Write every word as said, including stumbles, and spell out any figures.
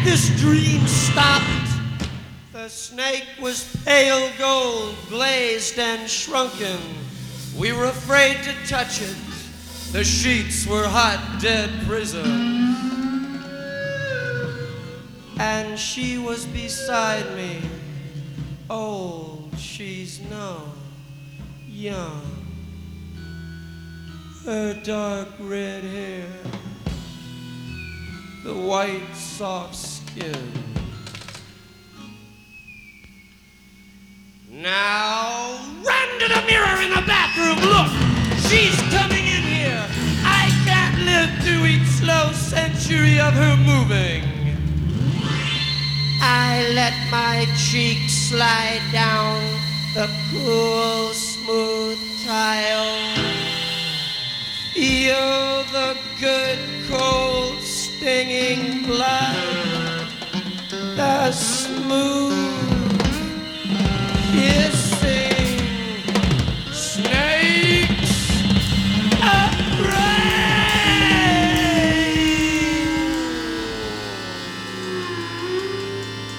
this dream stopped. The snake was pale gold, glazed and shrunken. We were afraid to touch it. The sheets were hot, dead prisons. And she was beside me, old, she's no young. Her dark red hair, the white soft skin. Now run to the mirror in the bathroom, look, she's coming in here. I can't live through each slow century of her moving. I let my cheek slide down the cool, smooth tile. Feel the good, cold, stinging blood, the smooth